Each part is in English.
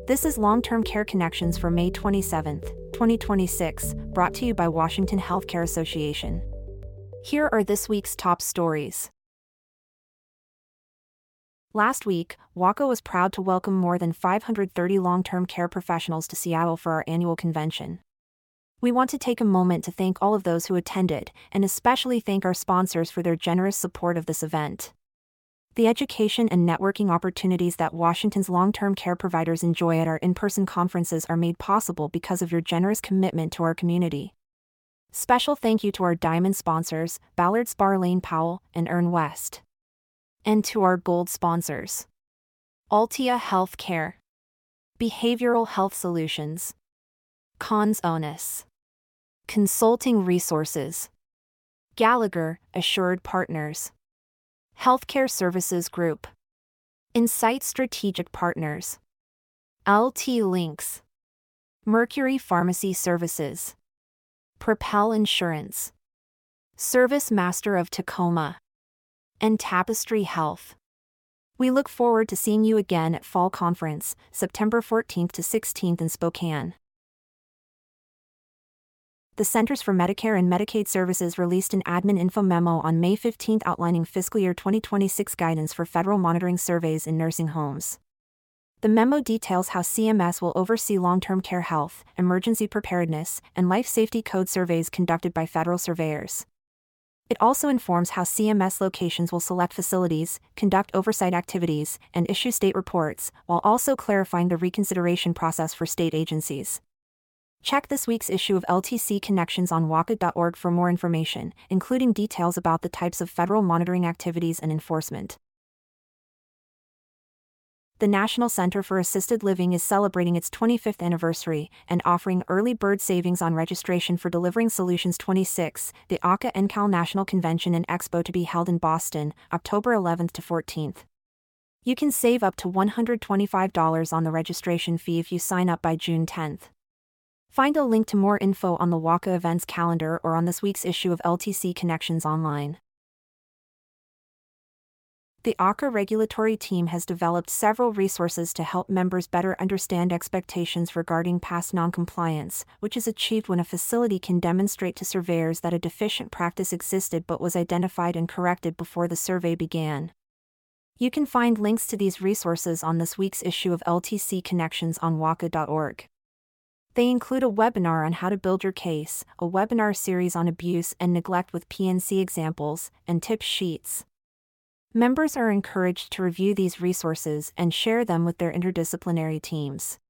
This is Long-Term Care Connections for May 27, 2026, brought to you by Washington Healthcare Association. Here are this week's top stories. Last week, WACA was proud to welcome more than 530 long-term care professionals to Seattle for our annual convention. We want to take a moment to thank all of those who attended, and especially thank our sponsors for their generous support of this event. The education and networking opportunities that Washington's long-term care providers enjoy at our in-person conferences are made possible because of your generous commitment to our community. Special thank you to our diamond sponsors, Ballard Spahr Lane Powell and Earn West. And to our gold sponsors: Altia Health Care, Behavioral Health Solutions, Cons Onus, Consulting Resources, Gallagher, Assured Partners, Healthcare Services Group, Insight Strategic Partners, LT Links, Mercury Pharmacy Services, Propel Insurance, Service Master of Tacoma, and Tapestry Health. We look forward to seeing you again at Fall Conference, September 14th to 16th in Spokane. The Centers for Medicare and Medicaid Services released an admin info memo on May 15 outlining fiscal year 2026 guidance for federal monitoring surveys in nursing homes. The memo details how CMS will oversee long-term care health, emergency preparedness, and life safety code surveys conducted by federal surveyors. It also informs how CMS locations will select facilities, conduct oversight activities, and issue state reports, while also clarifying the reconsideration process for state agencies. Check this week's issue of LTC Connections on WACA.org for more information, including details about the types of federal monitoring activities and enforcement. The National Center for Assisted Living is celebrating its 25th anniversary and offering early bird savings on registration for Delivering Solutions 26, the AHCA NCAL National Convention and Expo to be held in Boston, October 11th to 14th. You can save up to $125 on the registration fee if you sign up by June 10th. Find a link to more info on the WACA events calendar or on this week's issue of LTC Connections online. The AHCA regulatory team has developed several resources to help members better understand expectations regarding past noncompliance, which is achieved when a facility can demonstrate to surveyors that a deficient practice existed but was identified and corrected before the survey began. You can find links to these resources on this week's issue of LTC Connections on WACA.org. They include a webinar on how to build your case, a webinar series on abuse and neglect with PNC examples, and tip sheets. Members are encouraged to review these resources and share them with their interdisciplinary teams.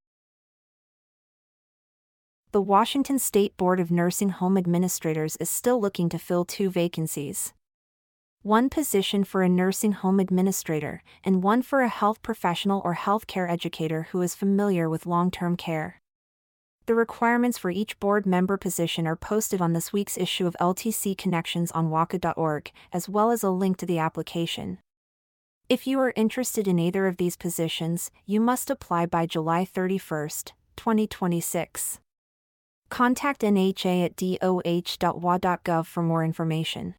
The Washington State Board of Nursing Home Administrators is still looking to fill 2 vacancies. One position for a nursing home administrator, and one for a health professional or healthcare educator who is familiar with long-term care. The requirements for each board member position are posted on this week's issue of LTC Connections on WACA.org, as well as a link to the application. If you are interested in either of these positions, you must apply by July 31, 2026. Contact NHA at doh.wa.gov for more information.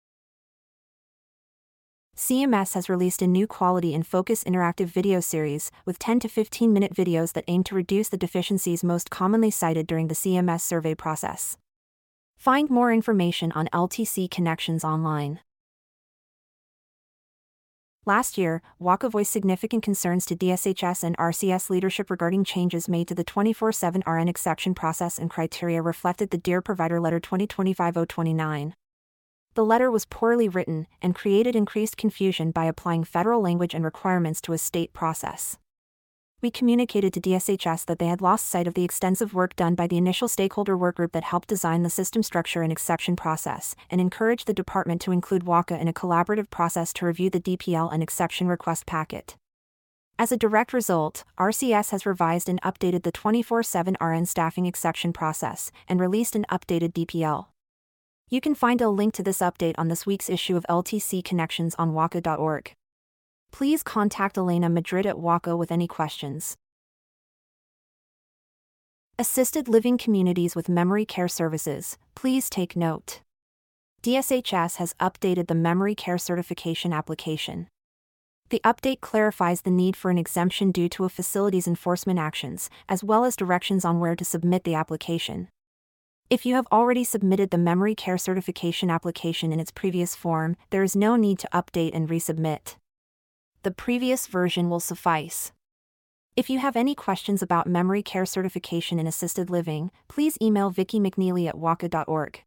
CMS has released a new Quality in Focus interactive video series with 10 to 15-minute videos that aim to reduce the deficiencies most commonly cited during the CMS survey process. Find more information on LTC Connections online. Last year, WACA voiced significant concerns to DSHS and RCS leadership regarding changes made to the 24/7 RN exception process and criteria reflected the Dear Provider Letter 2025-029. The letter was poorly written and created increased confusion by applying federal language and requirements to a state process. We communicated to DSHS that they had lost sight of the extensive work done by the initial stakeholder workgroup that helped design the system structure and exception process, and encouraged the department to include WACA in a collaborative process to review the DPL and exception request packet. As a direct result, RCS has revised and updated the 24/7 RN staffing exception process, and released an updated DPL. You can find a link to this update on this week's issue of LTC Connections on WACA.org. Please contact Elena Madrid at WACA with any questions. Assisted living communities with memory care services, please take note. DSHS has updated the memory care certification application. The update clarifies the need for an exemption due to a facility's enforcement actions, as well as directions on where to submit the application. If you have already submitted the memory care certification application in its previous form, there is no need to update and resubmit. The previous version will suffice. If you have any questions about memory care certification in assisted living, please email Vicki McNeely at WACA.org.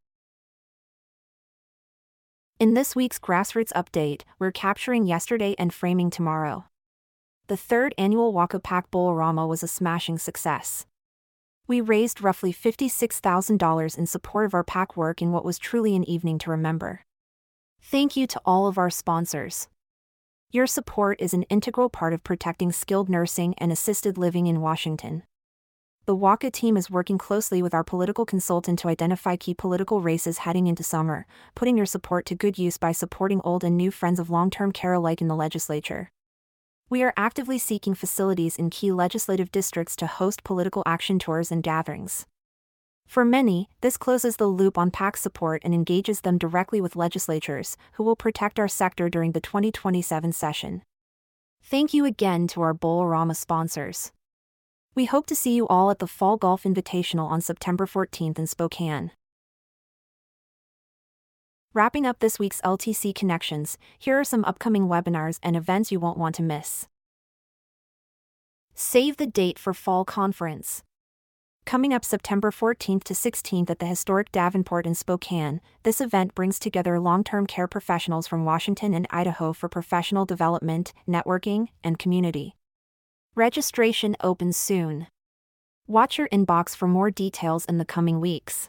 In this week's Grassroots Update, we're capturing yesterday and framing tomorrow. The third annual WACA PAC Bowl-O-Rama was a smashing success. We raised roughly $56,000 in support of our PAC work in what was truly an evening to remember. Thank you to all of our sponsors. Your support is an integral part of protecting skilled nursing and assisted living in Washington. The WACA team is working closely with our political consultant to identify key political races heading into summer, putting your support to good use by supporting old and new friends of long-term care alike in the legislature. We are actively seeking facilities in key legislative districts to host political action tours and gatherings. For many, this closes the loop on PAC support and engages them directly with legislatures, who will protect our sector during the 2027 session. Thank you again to our Bowl-O-Rama sponsors. We hope to see you all at the Fall Golf Invitational on September 14th in Spokane. Wrapping up this week's LTC Connections, here are some upcoming webinars and events you won't want to miss. Save the date for Fall Conference. Coming up September 14th to 16th at the historic Davenport in Spokane, this event brings together long-term care professionals from Washington and Idaho for professional development, networking, and community. Registration opens soon. Watch your inbox for more details in the coming weeks.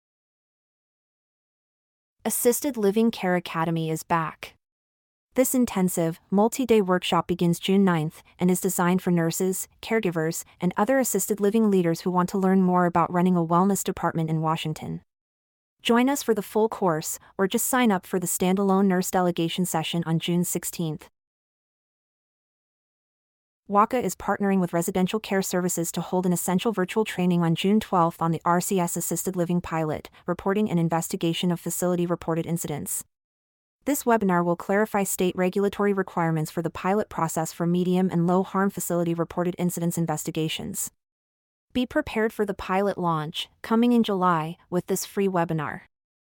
Assisted Living Care Academy is back. This intensive, multi-day workshop begins June 9th and is designed for nurses, caregivers, and other assisted living leaders who want to learn more about running a wellness department in Washington. Join us for the full course, or just sign up for the standalone nurse delegation session on June 16th. WACA is partnering with Residential Care Services to hold an essential virtual training on June 12th on the RCS Assisted Living Pilot, Reporting and Investigation of Facility-Reported Incidents. This webinar will clarify state regulatory requirements for the pilot process for medium and low-harm facility-reported incidents investigations. Be prepared for the pilot launch, coming in July, with this free webinar.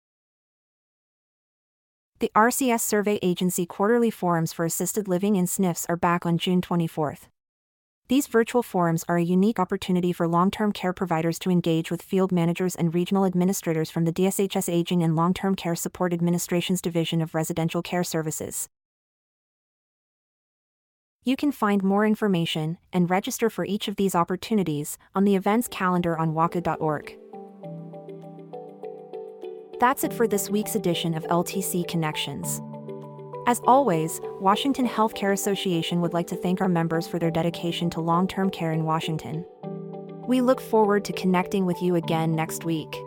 The RCS Survey Agency quarterly forums for assisted living and SNFs are back on June 24th. These virtual forums are a unique opportunity for long-term care providers to engage with field managers and regional administrators from the DSHS Aging and Long-Term Care Support Administration's Division of Residential Care Services. You can find more information and register for each of these opportunities on the events calendar on WACA.org. That's it for this week's edition of LTC Connections. As always, Washington Healthcare Association would like to thank our members for their dedication to long-term care in Washington. We look forward to connecting with you again next week.